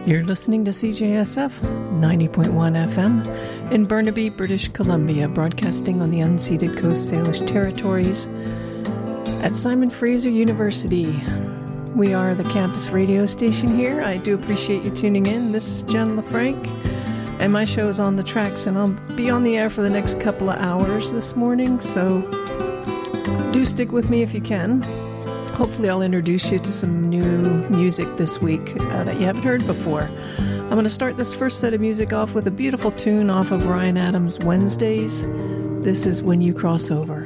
You're listening to CJSF 90.1 FM in Burnaby, British Columbia, broadcasting on the unceded Coast Salish territories at Simon Fraser University. We are the campus radio station here. I do appreciate you tuning in. This is Jen LaFranc, and my show is On the Tracks, and I'll be on the air for the next couple of hours this morning, so do stick with me if you can. Hopefully I'll introduce you to some new music this week that you haven't heard before. I'm going to start this first set of music off with a beautiful tune off of Ryan Adams' Wednesdays. This is When You Cross Over.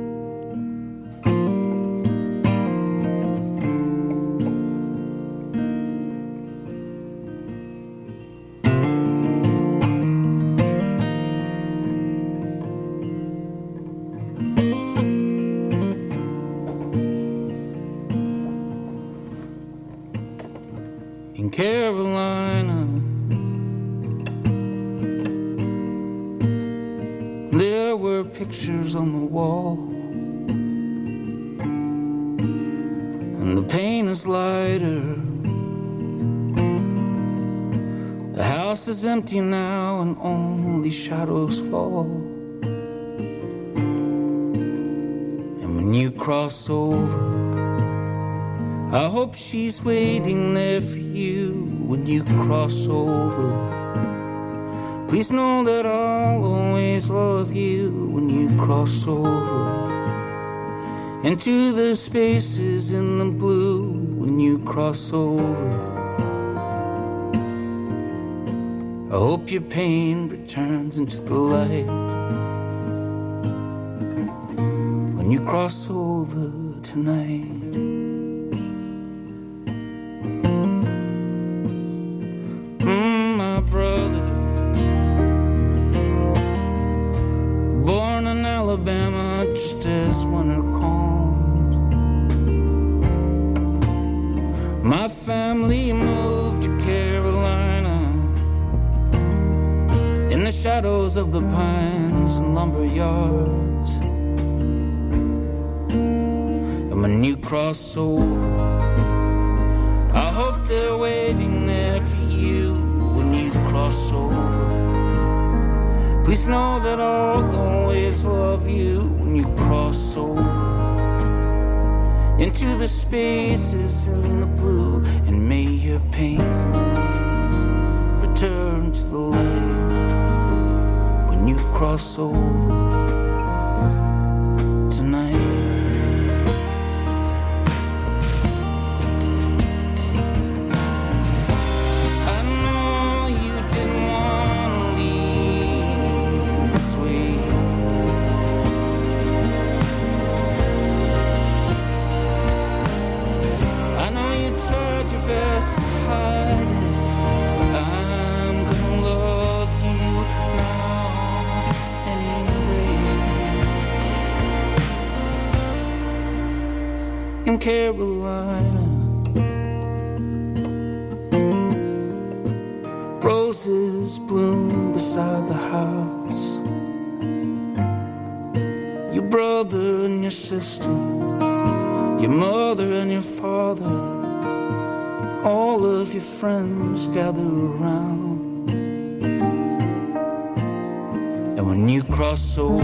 Carolina, there were pictures on the wall, and the pain is lighter. The house is empty now and only shadows fall. And when you cross over, I hope she's waiting there for you when you cross over. Please know that I'll always love you when you cross over into the spaces in the blue when you cross over. I hope your pain returns into the light when you cross over tonight. Alabama, just as winter comes. My family moved to Carolina in the shadows of the pines and lumber yards. And when you cross over, I hope they're waiting there for you when you cross over. Please know that I'll always love you when you cross over into the spaces in the blue, and may your pain return to the light when you cross over tonight. Best to hide it. I'm gonna love you now anyway. In Carolina, roses bloom beside the house. Your brother and your sister, your mother and your father, all of your friends gather around. And when you cross over,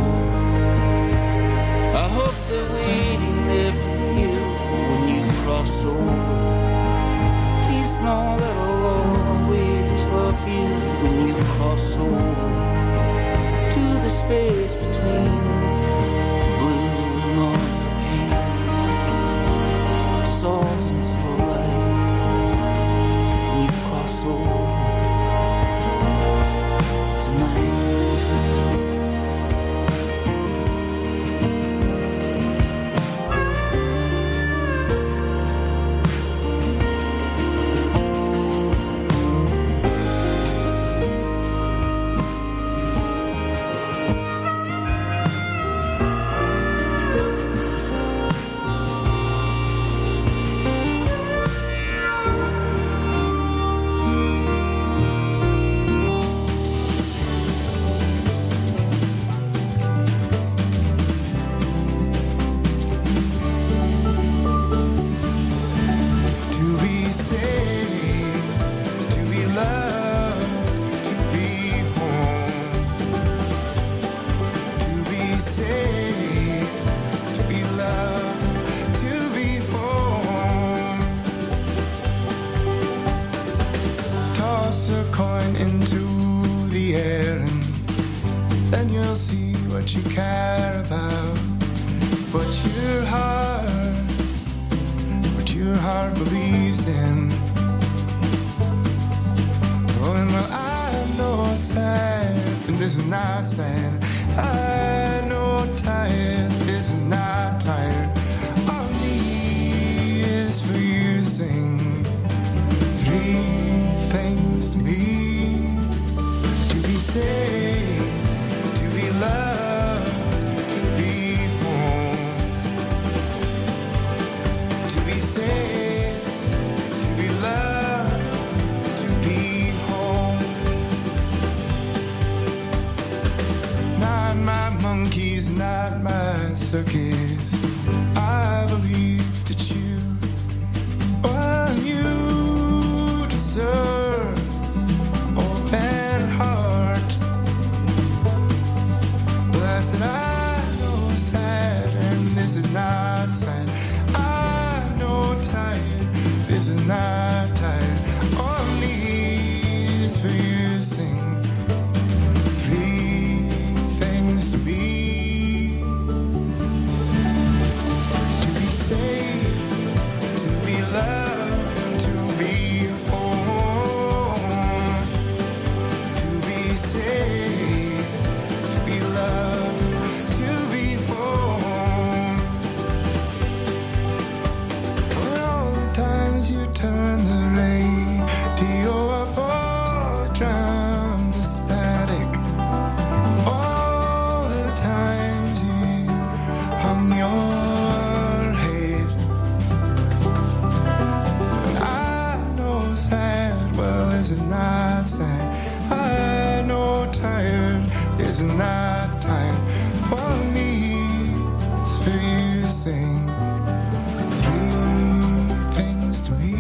I hope they're waiting there for you when you cross over. Please know that I'll always love you when you cross over to the space between blue and all your pain. Dissolves into the light. Tonight. into the air, and then you'll see what you care about, what your heart believes in. Oh, and well, I know sad, and this is not sad. I know tired, this is not tired. All I need is for you to sing 3 things to me: to be saved, to be loved, to be home. To be saved, to be loved, to be home. Not my monkeys, not my circus. I believe that you deserve open heart. But I said I know sad, and this is not sad. I know tired, this is not tired. All I need is for you to sing 3 things to be: to be safe, to be loved, to be home. To be safe, to be loved, to be home. For all the times you turn the radio up or drown the static, all the times you hung your head. I know sad, well, this is not sad. I know tired, this is not tired. All I need is for you to sing 3 things to me: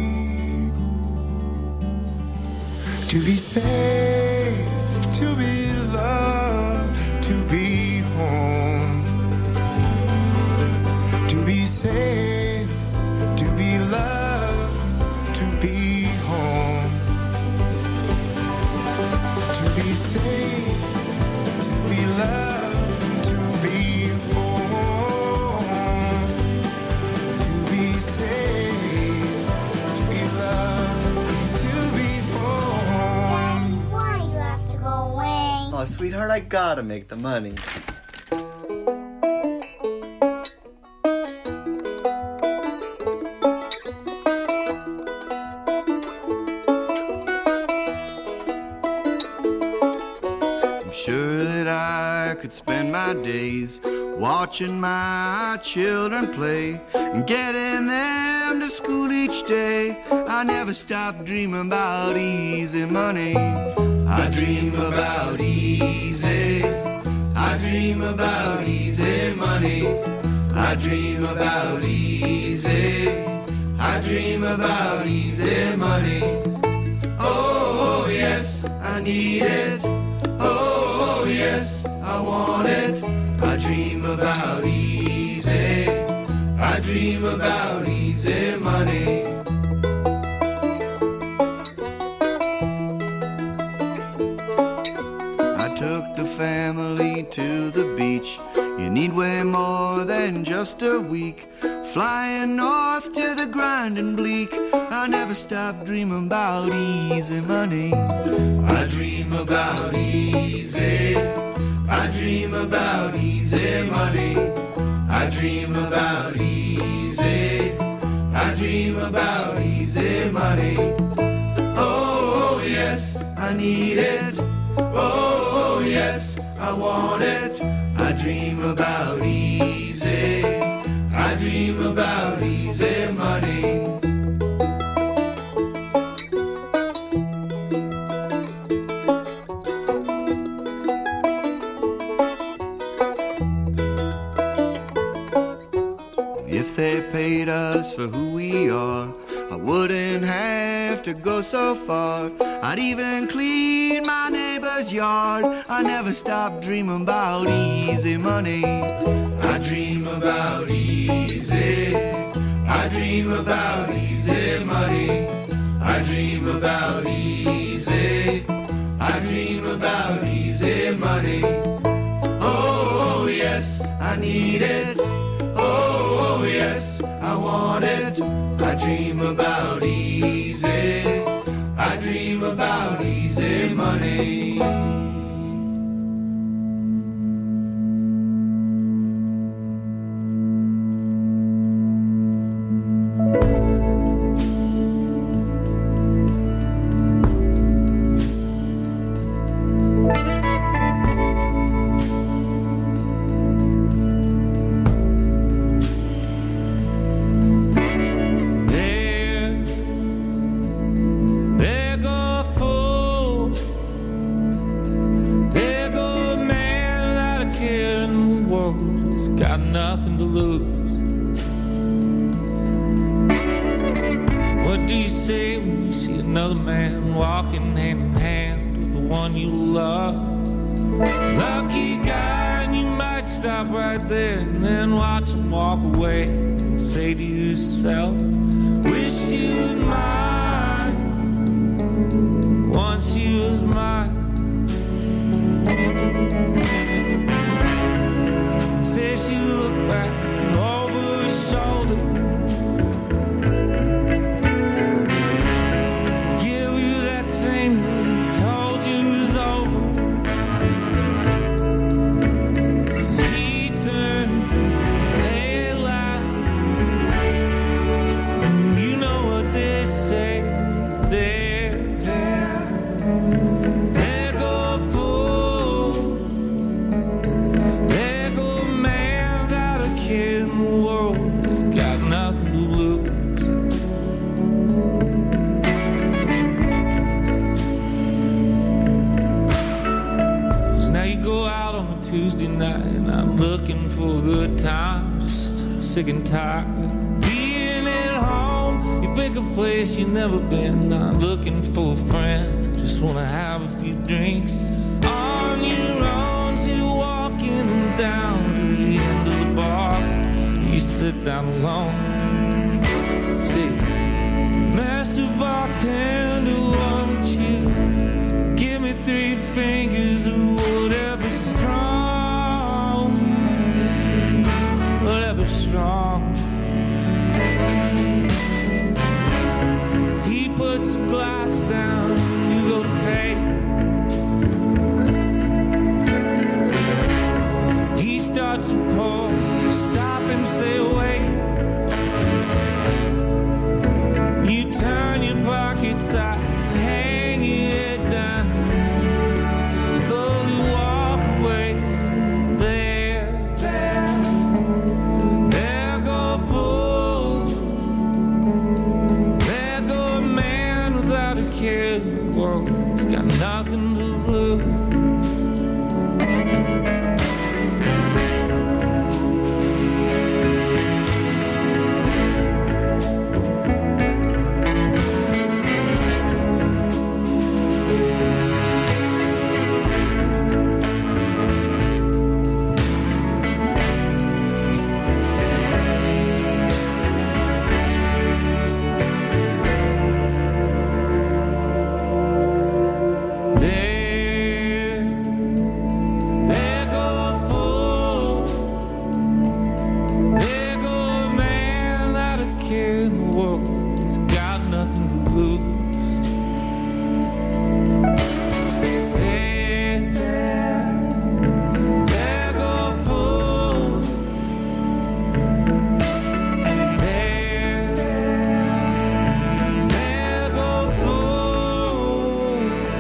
to be safe, to be loved, to be home. To be safe, to be loved, to be home. To be safe, to be loved, to be home. To be safe, to be loved, to be home. Why you have to go away? Oh, sweetheart, I gotta make the money. I'm sure that I could spend my days watching my children play and getting them to school each day. I never stop dreaming about easy money. I dream about easy. I dream about easy money. I dream about easy. I dream about easy money. Oh, yes, I need it. Oh, yes, I want it. I dream about easy. I dream about easy money. I took the family to the beach. You need way more than just a week. Flying north to the grinding bleak. I never stop dreaming about easy money. I dream about easy. I dream about easy money. I dream about easy. I dream about easy money. Oh, yes, I need it. Oh, yes, I want it. I dream about easy. I dream about easy money. If they paid us for who we are, I wouldn't have to go so far. I'd even clean my neighbor's yard. I never stop dreaming about easy money. I dream about easy. I dream about easy money. I dream about easy. when you see another man walking hand in hand with the one you love. Lucky guy, and you might stop right there and then watch him walk away and say to yourself, wish you was mine, once you was mine. Says she looked back over her shoulder, give you that same told you it was over. And he turned, they laughed, and you know what they say, there go a fool, there go a man without a care in the world, he's got nothing to lose. So now you go out on a Tuesday night, and I'm looking for a good time, just sick and tired of being at home. You pick a place you've never been, not looking for a friend, just wanna have a few drinks on your own. So you're walking down to the end of the bar, you sit down alone. See, master bartender, won't you give me 3 fingers of whatever strong, whatever strong. He puts the glass down, you go to pay. He starts to pour, you stop and say wait. You turn your pockets out, hang your head down, slowly walk away. There go a fool, there go a man without a care in the world, he's got nothing to lose. There go a fool, there go a man without a care in the world, he's got nothing to lose. There go a fool, there go a fool.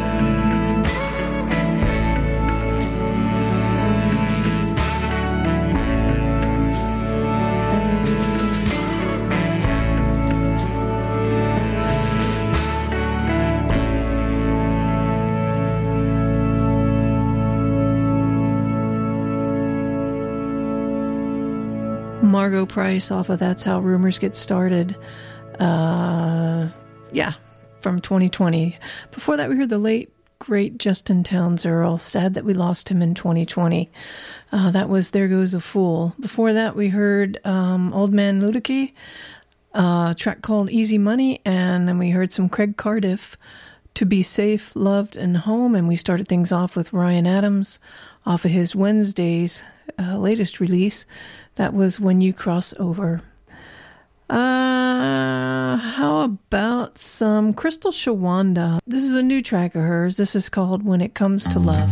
Margo Price off of That's How Rumors Get Started. Yeah, from 2020. Before that, we heard the late, great Justin Townes Earl. Sad that we lost him in 2020. That was There Goes a Fool. Before that, we heard Old Man Ludicky, a track called Easy Money, and then we heard some Craig Cardiff, To Be Safe, Loved, and Home, and we started things off with Ryan Adams off of his Wednesdays latest release. That was When You Cross Over. How about some Crystal Shawanda? This is a new track of hers. This is called When It Comes to Love.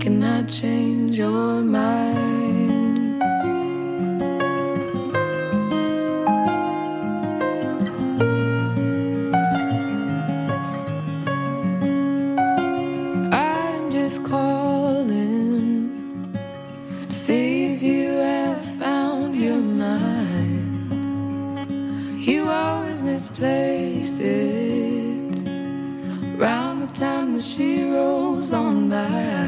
thinking I'd change your mind. I'm just calling to see if you have found your mind. You always misplace it round the time that she rolls on by.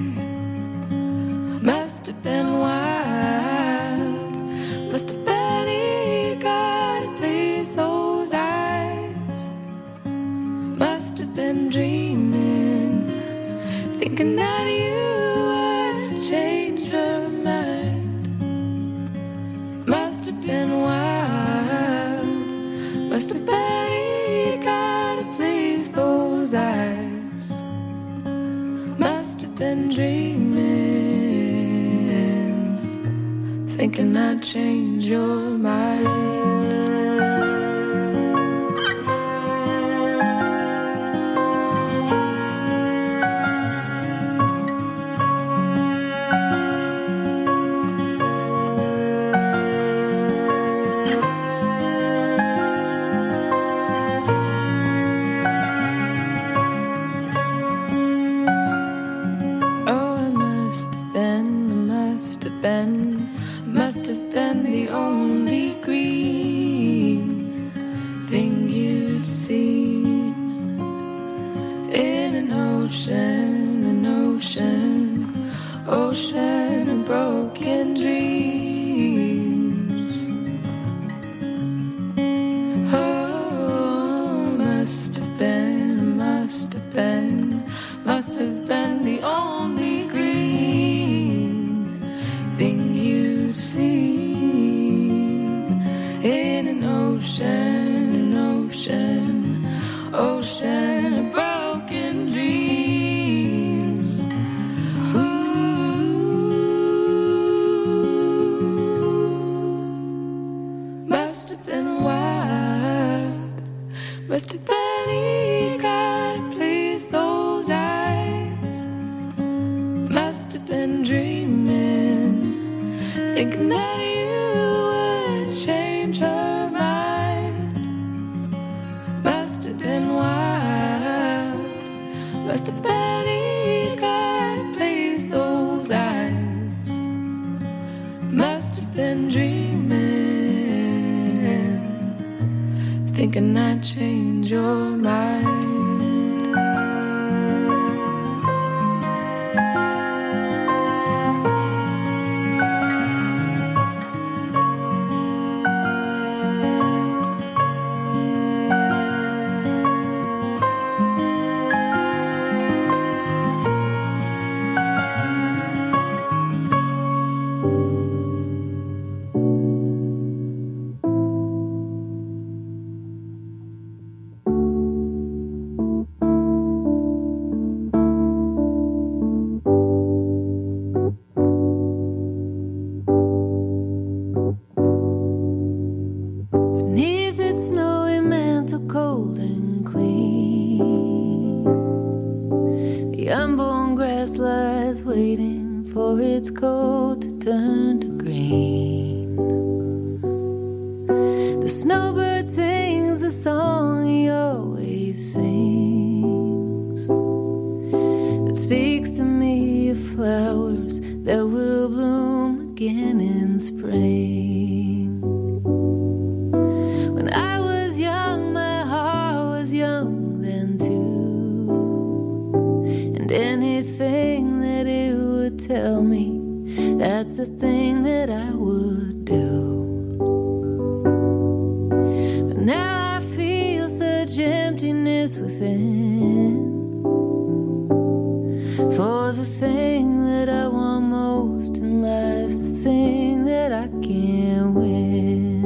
Must have been wild, must have been eager to please those eyes. Must have been dreaming, thinking that you would change her mind. Must have been wild, must have been eager to please those eyes. Must have been dreaming, thinking I'd change your mind. Must have been the only green thing you'd seen in an ocean of broken dreams. Oh, must have been the only green thing you've seen in an ocean of broken dreams. Ooh, must have been wild, must have been eager to please those eyes. Must have been dreaming, thinking that you would change her mind. Must have been wild, must have been eager to please those eyes. Must have been dreaming, thinking I'd change your mind. It's cold to turn to green. The snowbird sings a song he always sings, that speaks to me of flowers that will bloom again in spring. When I was young, my heart was young then too, and anything that it would tell me, that's the thing that I would do. But now I feel such emptiness within, for the thing that I want most in life's the thing that I can't win.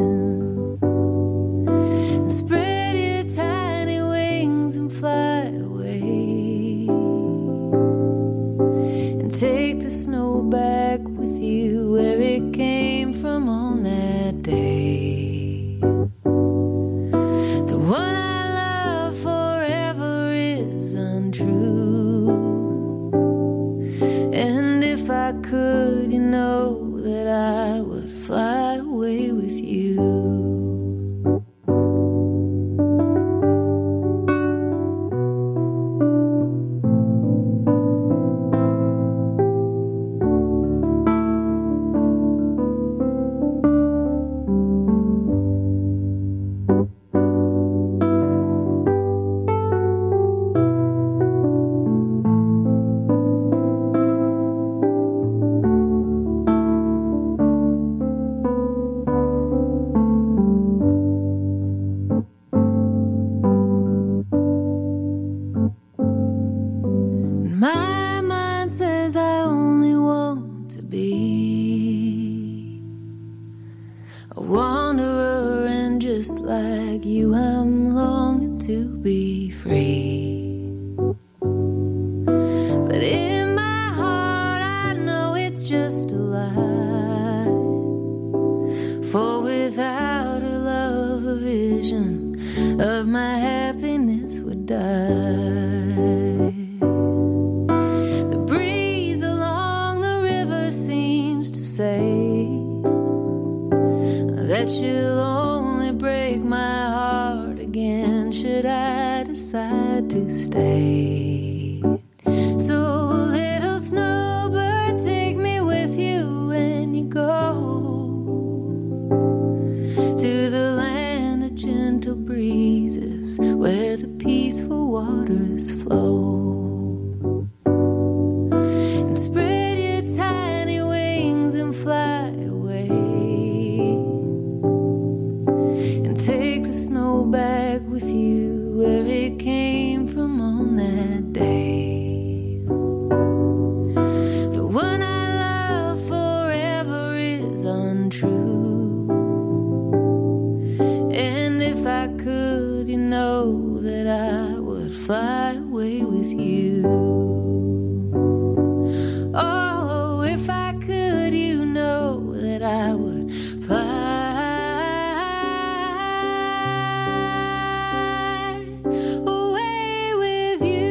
And spread your tiny wings and fly away, and take the snow back with you where it came from on that day. The one I love forever of my happiness would die. The breeze along the river seems to say that she'll only break my heart again should I decide to stay. So little snowbird, take me with you when you go to the land of gentle breezes where the peaceful waters flow. And spread your tiny wings and fly away, and take the snow back with you where it came from on that day. The one I love forever is untrue, and if I could, you know that I would fly away with you. Oh, if I could, you know that I would fly away with you.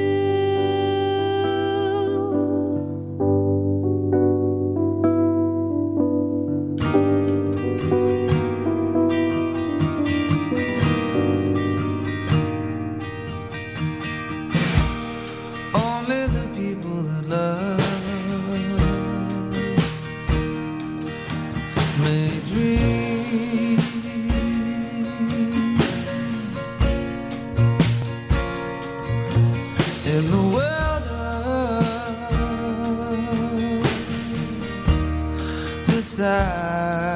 Only the people that love may dream. In the wilderness, decide